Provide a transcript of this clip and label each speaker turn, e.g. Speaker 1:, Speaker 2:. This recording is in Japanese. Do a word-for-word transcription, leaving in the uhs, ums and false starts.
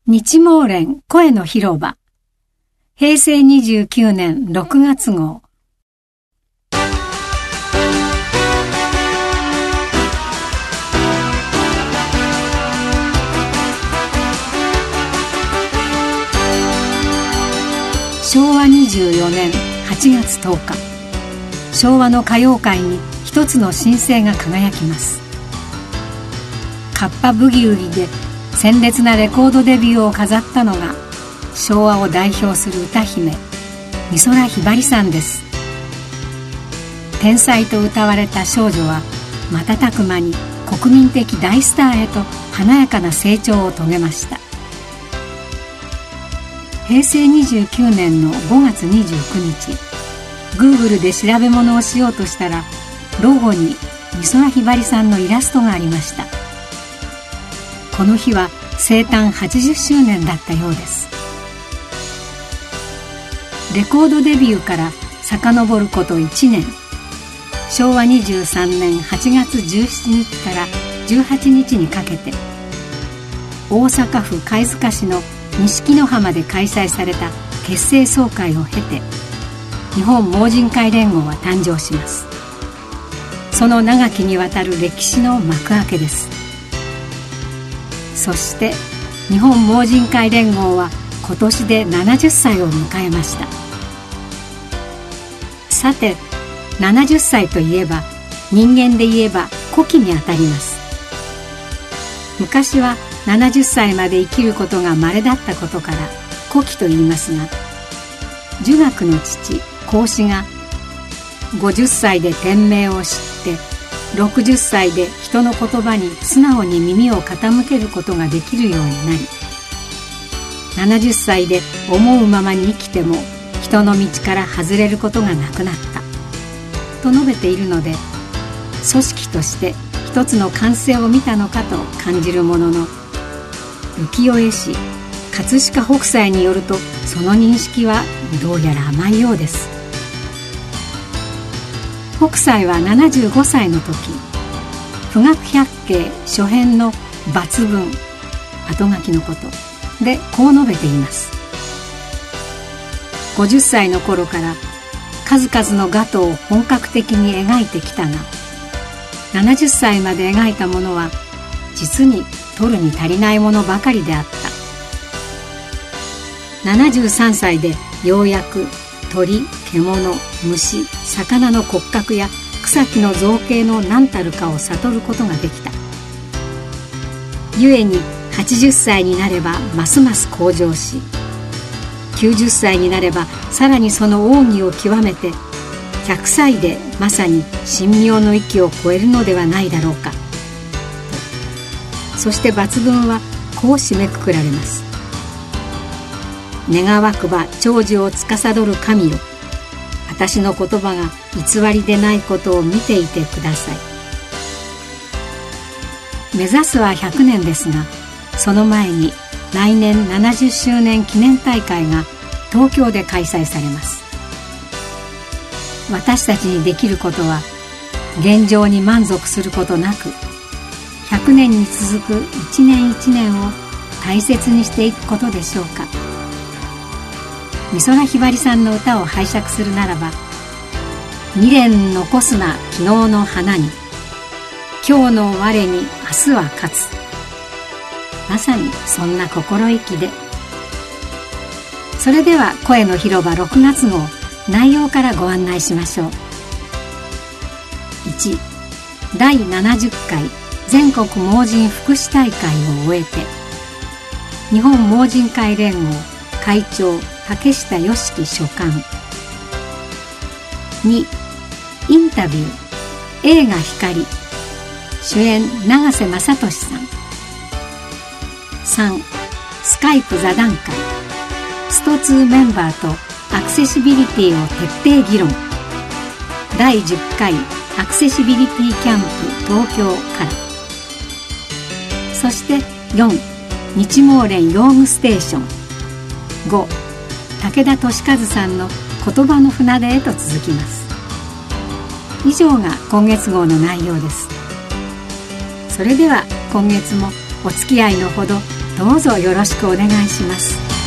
Speaker 1: 日毛連声の広場へいせいにじゅうきゅうねんろくがつ号。しょうわにじゅうよねんはちがつとおか、昭和の歌謡界に一つの新星が輝きます。カッパブギウギで鮮烈なレコードデビューを飾ったのが昭和を代表する歌姫美空ひばりさんです。天才と謳われた少女は瞬く間に国民的大スターへと華やかな成長を遂げました。へいせいにじゅうきゅうねんのごがつにじゅうくにち、Google で調べ物をしようとしたらロゴに美空ひばりさんのイラストがありました。この日は生誕はちじゅっしゅうねんだったようです。レコードデビューから遡ることいちねん、しょうわにじゅうさんねんはちがつじゅうしちにちからじゅうはちにちにかけて大阪府貝塚市の錦の浜で開催された結成総会を経て日本盲人会連合は誕生します。その長きにわたる歴史の幕開けです。そして日本盲人会連合は今年でななじゅっさいを迎えました。さてななじゅっさいといえば人間で言えば古希にあたります。昔はななじゅっさいまで生きることが稀だったことから古希と言いますが、儒学の父孔子がごじゅっさいで天命を知ってろくじゅっさいで人の言葉に素直に耳を傾けることができるようになり、ななじゅっさいで思うままに生きても人の道から外れることがなくなったと述べているので、組織として一つの完成を見たのかと感じるものの、浮世絵師葛飾北斎によるとその認識はどうやら甘いようです。北斎はななじゅうごさいの時、富岳百景初編の抜文、後書きのことでこう述べています。ごじゅっさいの頃から数々の画図を本格的に描いてきたが、ななじゅっさいまで描いたものは実に取るに足りないものばかりであった。ななじゅうさんさいでようやく鳥、獣、虫、魚の骨格や草木の造形の何たるかを悟ることができた。故にはちじゅっさいになればますます向上し、きゅうじゅっさいになればさらにその奥義を極めて、ひゃくさいでまさに神妙の域を超えるのではないだろうか。そして抜文はこう締めくくられます。願わくば長寿を司る神よ、私の言葉が偽りでないことを見ていてください。目指すはひゃくねんですが、その前に来年ななじゅっしゅうねん記念大会が東京で開催されます。私たちにできることは現状に満足することなく、ひゃくねんに続く一年一年を大切にしていくことでしょうか。美空ひばりさんの歌を拝借するならば、未練残すな昨日の花に、今日の我に明日は勝つ。まさにそんな心意気で。それでは声の広場ろくがつ号、内容からご案内しましょう。いち、だいななじゅっかい全国盲人福祉大会を終えて、日本盲人会連合会長竹下義樹所管。に、インタビュー映画光、主演永瀬正敏さん。さん、スカイプ座談会、ストツーメンバーとアクセシビリティを徹底議論。だいじゅっかいアクセシビリティキャンプ東京から。そしてよん、日毛連用具ステーション。ご、武田俊和さんの言葉の船出へと続きます。以上が今月号の内容です。それでは今月もお付き合いのほどどうぞよろしくお願いします。